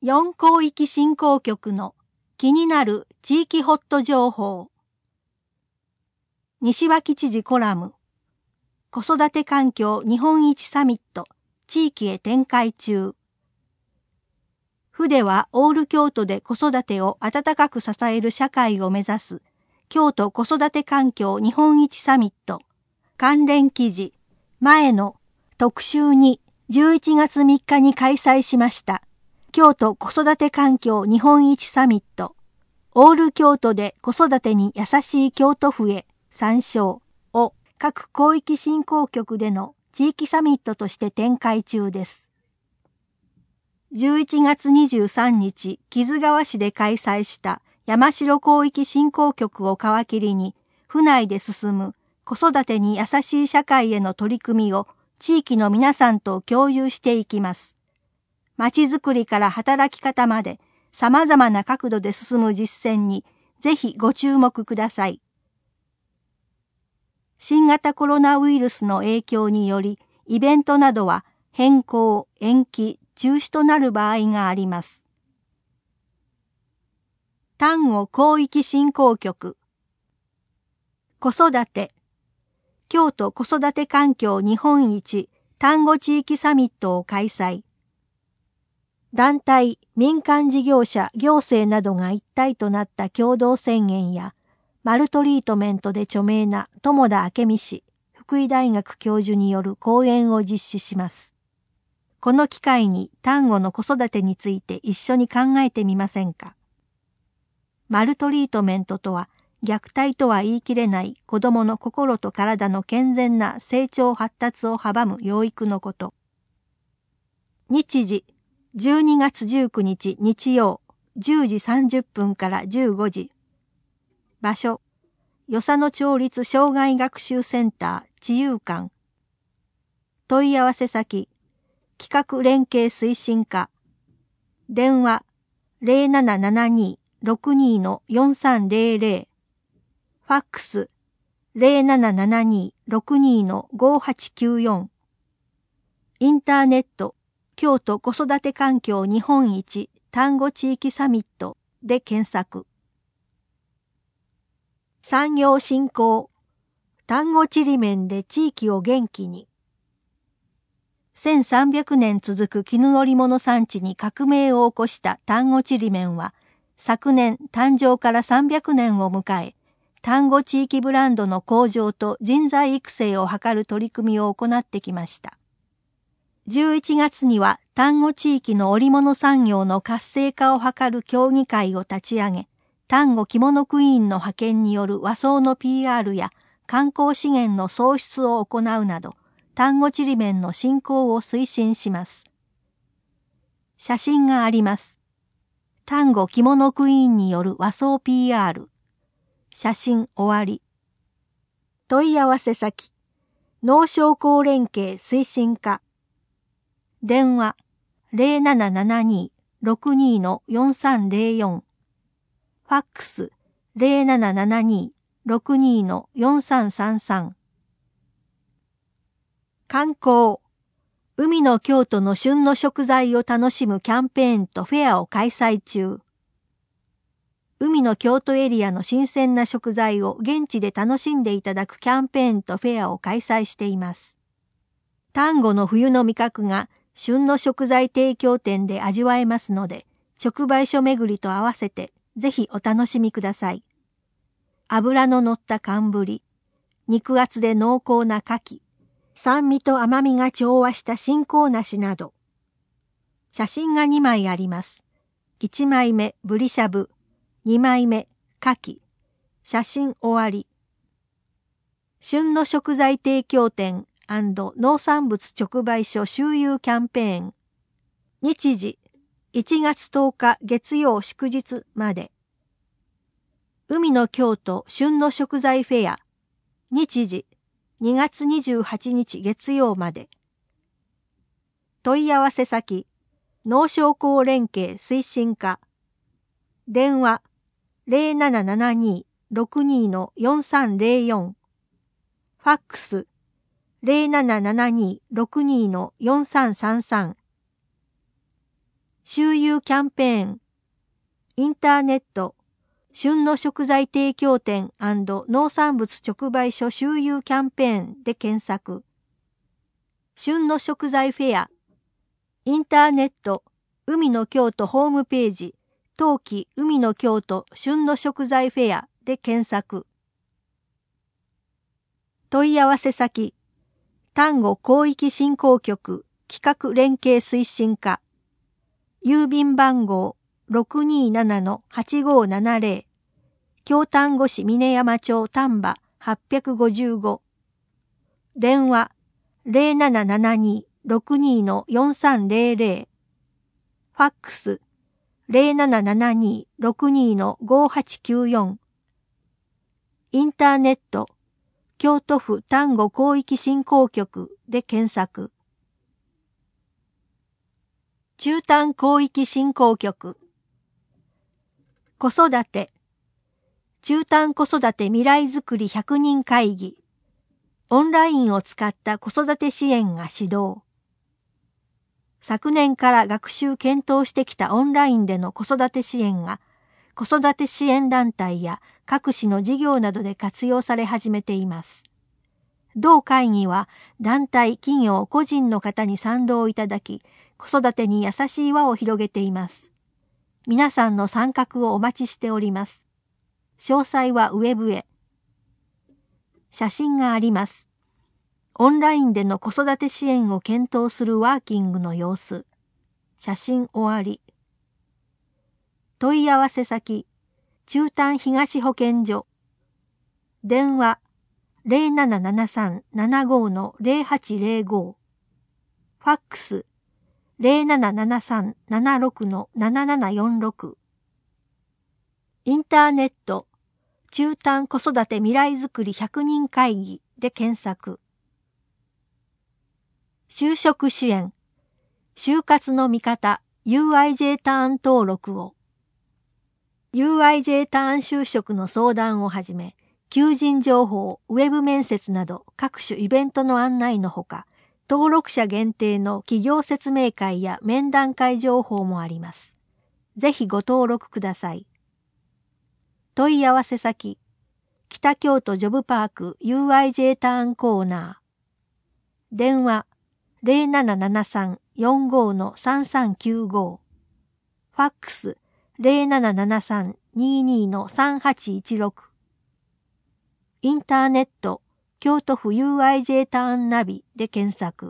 4広域振興局の気になる地域ホット情報。西脇知事コラム。子育て環境日本一サミット、地域へ展開中。FUDEはオール京都で子育てを温かく支える社会を目指す京都子育て環境日本一サミット関連記事前の特集に11月3日に開催しました京都子育て環境日本一サミットオール京都で子育てに優しい京都府へ参照を各広域振興局での地域サミットとして展開中です。11月23日、木津川市で開催した山城広域振興局を皮切りに、府内で進む子育てに優しい社会への取り組みを地域の皆さんと共有していきます。まちづくりから働き方まで様々な角度で進む実践にぜひご注目ください。新型コロナウイルスの影響により、イベントなどは変更、延期、中止となる場合があります。丹後広域振興局子育て京都子育て環境日本一丹後地域サミットを開催。団体、民間事業者、行政などが一体となった共同宣言や、マルトリートメントで著名な友田明美氏、福井大学教授による講演を実施します。この機会に丹後の子育てについて一緒に考えてみませんか。マルトリートメントとは虐待とは言い切れない子供の心と体の健全な成長発達を阻む養育のこと。日時12月19日日曜10時30分から15時。場所与謝野町立障害学習センター自由館。問い合わせ先企画連携推進課電話 0772-62-4300 ファックス 0772-62-5894 インターネット京都子育て環境日本一丹後地域サミットで検索。産業振興丹後ちりめんで地域を元気に。1300年続く絹織物産地に革命を起こした丹後ちりめんは、昨年誕生から300年を迎え、丹後地域ブランドの向上と人材育成を図る取り組みを行ってきました。11月には丹後地域の織物産業の活性化を図る協議会を立ち上げ、丹後着物クイーンの派遣による和装の PR や観光資源の創出を行うなど、丹後ちりめんの振興を推進します。写真があります。丹後着物クイーンによる和装 PR。写真終わり。問い合わせ先、農商工連携推進課。電話0772-62-4304。ファックス0772-62-4333。観光海の京都の旬の食材を楽しむキャンペーンとフェアを開催中。海の京都エリアの新鮮な食材を現地で楽しんでいただくキャンペーンとフェアを開催しています。丹後の冬の味覚が旬の食材提供店で味わえますので、直売所巡りと合わせてぜひお楽しみください。脂の乗った寒ぶり、肉厚で濃厚な牡蠣、酸味と甘みが調和した新香梨など。写真が2枚あります。1枚目、ぶりしゃぶ。2枚目、牡蠣。写真終わり。旬の食材提供店&農産物直売所周遊キャンペーン。日時、1月10日月曜祝日まで。海の京都旬の食材フェア。日時、2月28日月曜まで。問い合わせ先、農商工連携推進課。電話0772-62-4304。ファックス0772-62-4333。 周遊キャンペーン、インターネット、旬の食材提供店&農産物直売所周遊キャンペーンで検索。旬の食材フェア、インターネット、海の京都ホームページ、冬季海の京都旬の食材フェアで検索。問い合わせ先、丹後広域振興局企画連携推進課、郵便番号 627-8570、京丹後市峰山町丹波855、電話 0772-62-4300、ファックス 0772-62-5894、インターネット、京都府丹後広域振興局で検索。中丹広域振興局。子育て。中丹子育て未来づくり100人会議。オンラインを使った子育て支援が始動。昨年から学習検討してきたオンラインでの子育て支援が、子育て支援団体や各種の事業などで活用され始めています。同会議は団体、企業、個人の方に賛同いただき、子育てに優しい輪を広げています。皆さんの参画をお待ちしております。詳細はウェブへ。写真があります。オンラインでの子育て支援を検討するワーキングの様子。写真終わり。問い合わせ先、中丹東保健所。電話、0773-75-0805。ファックス、0773-76-7746。インターネット、中丹子育て未来づくり100人会議で検索。就職支援、就活の味方、UIJ ターン登録を。UIJ ターン就職の相談をはじめ、求人情報、ウェブ面接など各種イベントの案内のほか、登録者限定の企業説明会や面談会情報もあります。ぜひご登録ください。問い合わせ先、北京都ジョブパーク UIJ ターンコーナー。電話、0773-45-3395。ファックス、0773-22-3816。インターネット、京都府 UIJ ターンナビで検索。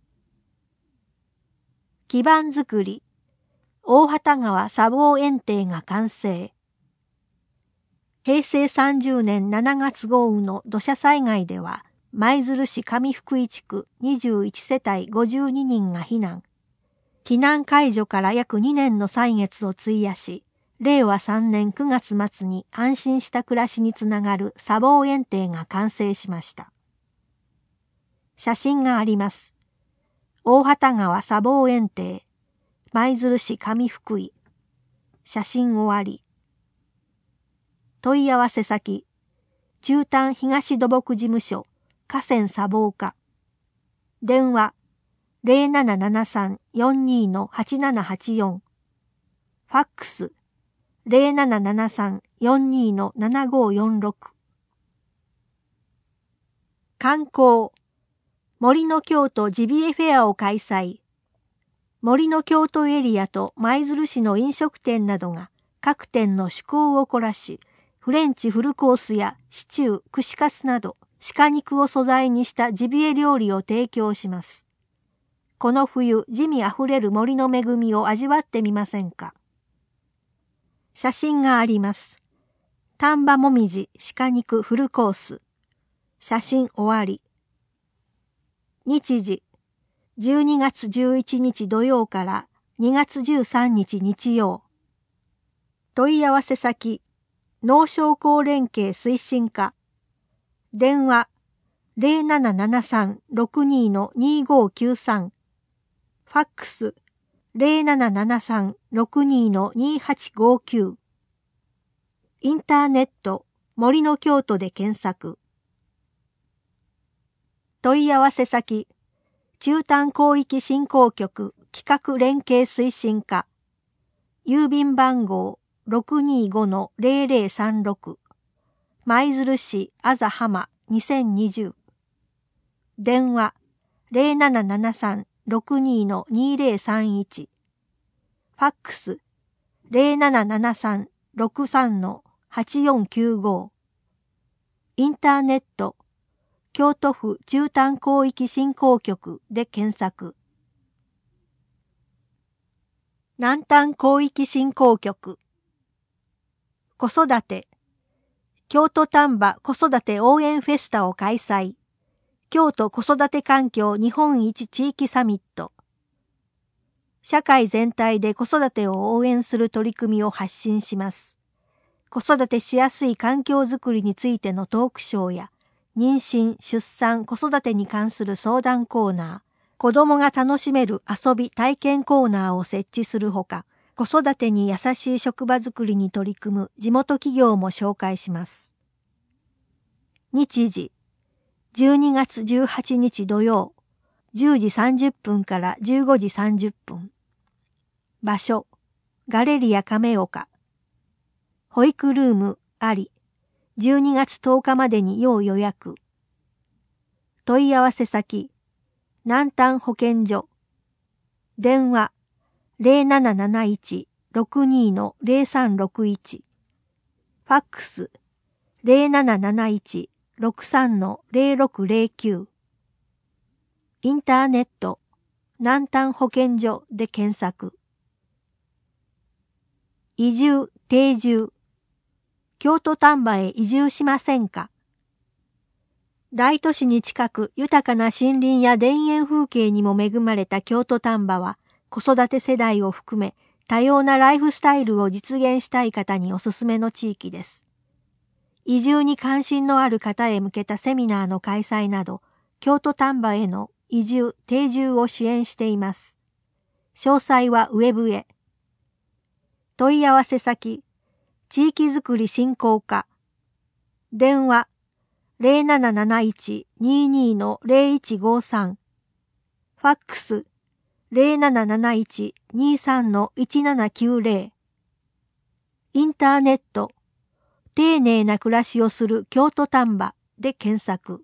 基盤づくり、大畑川砂防堰堤が完成。平成30年7月豪雨の土砂災害では、舞鶴市上福井地区21世帯52人が避難。避難解除から約2年の歳月を費やし、令和3年9月末に安心した暮らしにつながる砂防堰堤が完成しました。写真があります。大畑川砂防堰堤、舞鶴市上福井。写真終わり。問い合わせ先、中丹東土木事務所、河川砂防課。電話、0773-42-8784。ファックス、0773-42-7546。観光、森の京都ジビエフェアを開催。森の京都エリアと舞鶴市の飲食店などが各店の趣向を凝らし、フレンチフルコースやシチュー、串カツなど鹿肉を素材にしたジビエ料理を提供します。この冬、滋味あふれる森の恵みを味わってみませんか。写真があります。丹波もみじ鹿肉フルコース。写真終わり。日時、12月11日土曜から2月13日日曜。問い合わせ先、農商工連携推進課。電話、0773-62-2593。ファックス、0773-62-2859。インターネット、森の京都で検索。問い合わせ先、中丹広域振興局企画連携推進課、 郵便番号 625-0036 舞鶴市あざ浜2020電話 0773-62-2031 ファックス 0773-63-8495 インターネット京都府中丹広域振興局で検索。南丹広域振興局。子育て。京都丹波子育て応援フェスタを開催。京都子育て環境日本一地域サミット。社会全体で子育てを応援する取り組みを発信します。子育てしやすい環境づくりについてのトークショーや、妊娠、出産、子育てに関する相談コーナー、子供が楽しめる遊び体験コーナーを設置するほか、子育てに優しい職場づくりに取り組む地元企業も紹介します。日時、12月18日土曜、10時30分から15時30分。場所、ガレリア亀岡。保育ルームあり。12月10日までに要予約。問い合わせ先、南丹保健所。電話、0771-62-0361。ファックス、0771-63-0609。インターネット、南丹保健所で検索。移住、定住。京都丹波へ移住しませんか？大都市に近く豊かな森林や田園風景にも恵まれた京都丹波は、子育て世代を含め多様なライフスタイルを実現したい方におすすめの地域です。移住に関心のある方へ向けたセミナーの開催など、京都丹波への移住、定住を支援しています。詳細はウェブへ。問い合わせ先、地域づくり振興課。電話、0771-22-0153。ファックス、0771-23-1790。インターネット、丁寧な暮らしをする京都丹波で検索。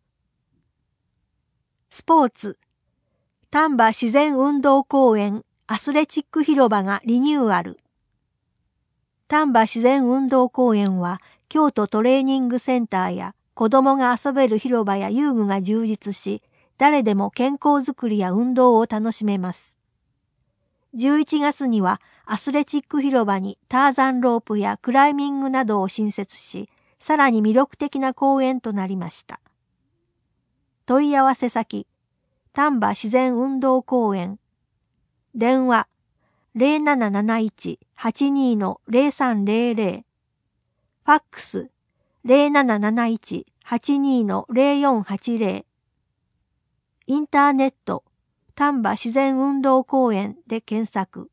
スポーツ、丹波自然運動公園アスレチック広場がリニューアル。丹波自然運動公園は京都トレーニングセンターや子供が遊べる広場や遊具が充実し、誰でも健康づくりや運動を楽しめます。11月にはアスレチック広場にターザンロープやクライミングなどを新設し、さらに魅力的な公園となりました。問い合わせ先、丹波自然運動公園。電話、0771-82-0300。ファックス、0771-82-0480。インターネット、丹波自然運動公園で検索。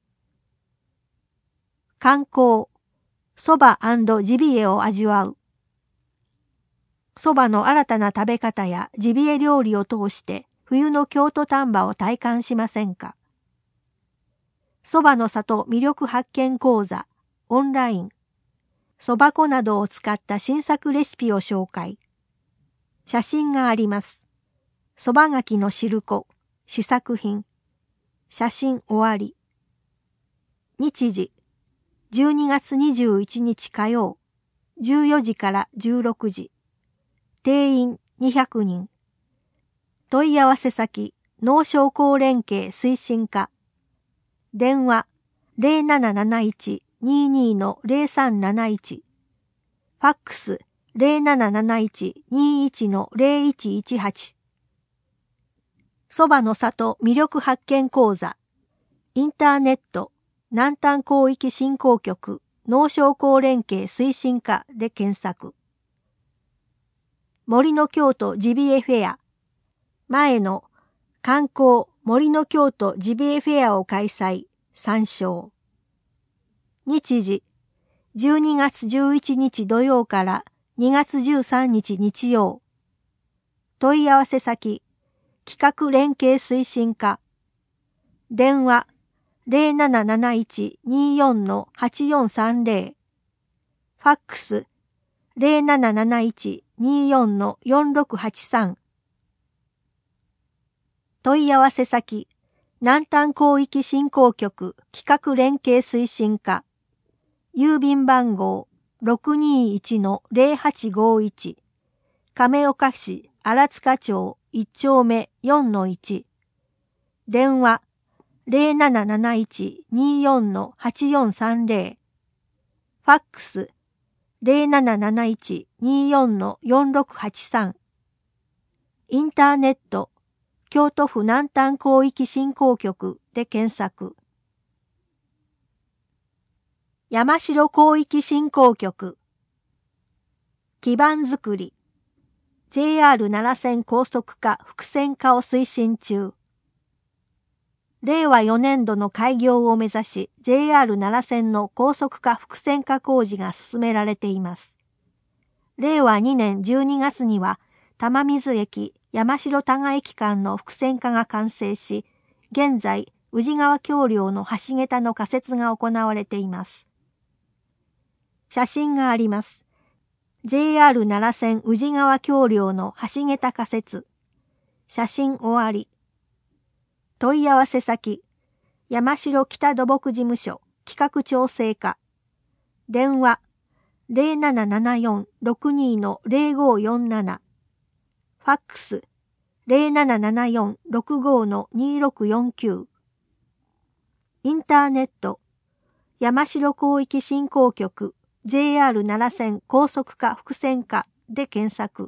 観光、蕎麦&ジビエを味わう。蕎麦の新たな食べ方やジビエ料理を通して冬の京都丹波を体感しませんか？蕎麦の里魅力発見講座、オンライン。蕎麦粉などを使った新作レシピを紹介。写真があります。蕎麦柿の汁粉、試作品。写真終わり。日時、12月21日火曜、14時から16時。定員200人。問い合わせ先、農商工連携推進課。電話、0771-22-0371。ファックス、0771-21-0118。蕎麦の里魅力発見講座。インターネット、南丹広域振興局、農商工連携推進課で検索。森の京都ジビエフェア。前の観光森の京都ジビエフェアを開催、参照。日時、12月11日土曜から2月13日日曜。問い合わせ先、企画連携推進課。電話 0771-24-8430、ファックス0771-24-4683、問い合わせ先、南端広域振興局企画連携推進課、郵便番号 621-0851、亀岡市荒塚町1丁目 4-1、電話0771-24-8430、ファックス0771-24-4683、インターネット京都府南端広域振興局で検索。山城広域振興局。基盤づくり。JR 奈良線高速化複線化を推進中。令和4年度の開業を目指し、JR 奈良線の高速化複線化工事が進められています。令和2年12月には、玉水駅山城多賀駅間の複線化が完成し、現在、宇治川橋梁の橋桁の架設が行われています。写真があります。JR 奈良線宇治川橋梁の橋桁架設。写真終わり。問い合わせ先、山城北土木事務所企画調整課。電話0774-62-0547。ファックス0774-65-2649。インターネット山城広域振興局 JR 奈良線高速化複線化で検索。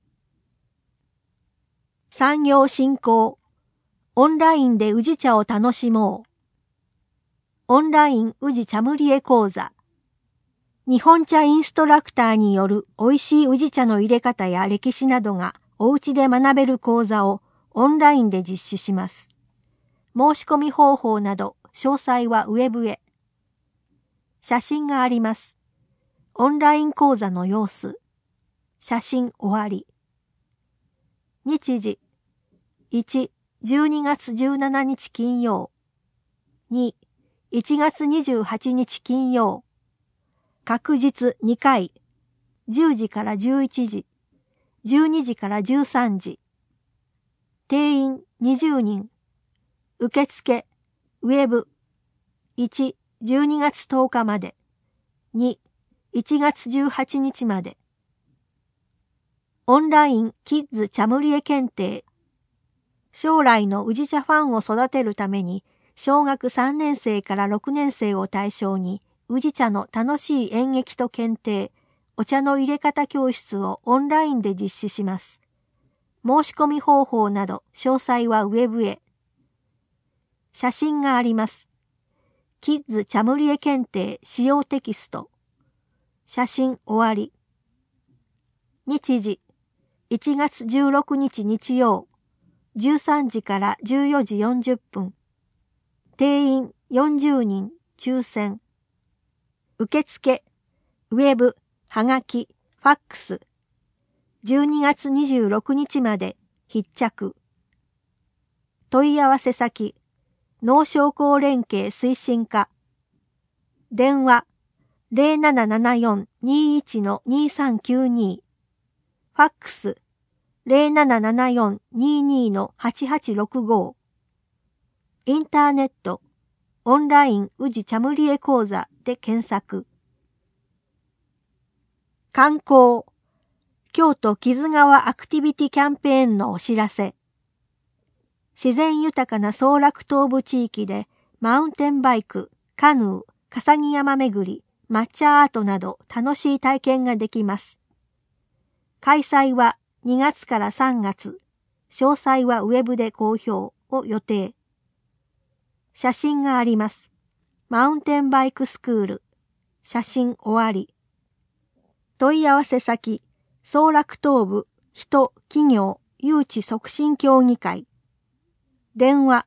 産業振興オンラインで宇治茶を楽しもう。オンライン宇治茶ムリエ講座。日本茶インストラクターによる美味しい宇治茶の入れ方や歴史などがお家で学べる講座をオンラインで実施します。申し込み方法など詳細はウェブへ。写真があります。オンライン講座の様子。写真終わり。日時。1、12月17日金曜。2、1月28日金曜。確日2回。10時から11時。12時から13時。定員20人。受付、ウェブ。1、12月10日まで。2、1月18日まで。オンラインキッズ茶ムリエ検定。将来の宇治茶ファンを育てるために、小学3年生から6年生を対象に、宇治茶の楽しい演劇と検定、お茶の入れ方教室をオンラインで実施します。申し込み方法など詳細はウェブへ。写真があります。キッズ茶ムリエ検定使用テキスト。写真終わり。日時。1月16日日曜。13時から14時40分。定員40人抽選。受付、ウェブ、はがき、ファックス。12月26日まで必着。問い合わせ先、農商工連携推進課。電話0774-21-2392。ファックス0774-22-8865。インターネットオンライン宇治茶ムリエ講座で検索。観光京都木津川アクティビティキャンペーンのお知らせ。自然豊かな総楽東部地域でマウンテンバイク、カヌー、笠木山巡り、抹茶アートなど楽しい体験ができます。開催は2月から3月。詳細はウェブで公表を予定。写真があります。マウンテンバイクスクール。写真終わり。問い合わせ先、総楽東部人企業誘致促進協議会。電話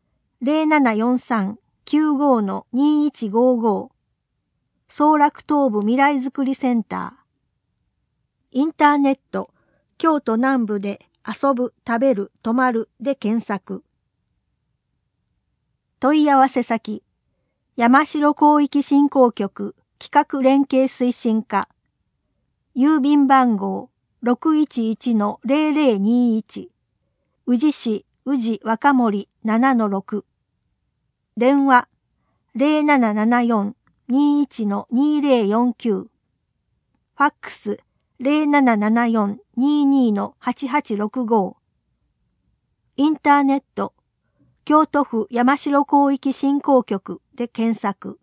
0743-95-2155。総楽東部未来づくりセンター。インターネット京都南部で遊ぶ、食べる、泊まるで検索。 問い合わせ先、山城広域振興局企画連携推進課、郵便番号 611-0021、宇治市宇治若森 7-6、電話 0774-21-2049、ファックス 0774-22-8865、インターネット、京都府山城広域振興局で検索。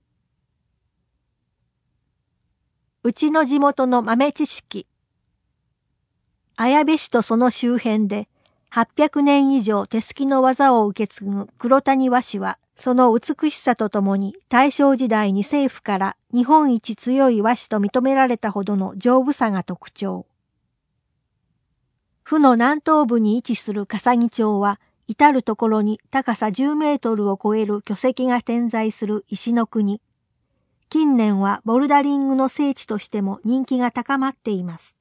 うちの地元の豆知識。綾部市とその周辺で800年以上手すきの技を受け継ぐ黒谷和紙は、その美しさとともに大正時代に政府から日本一強い和紙と認められたほどの丈夫さが特徴。府の南東部に位置する笠木町は、至るところに高さ10メートルを超える巨石が点在する石の国。近年はボルダリングの聖地としても人気が高まっています。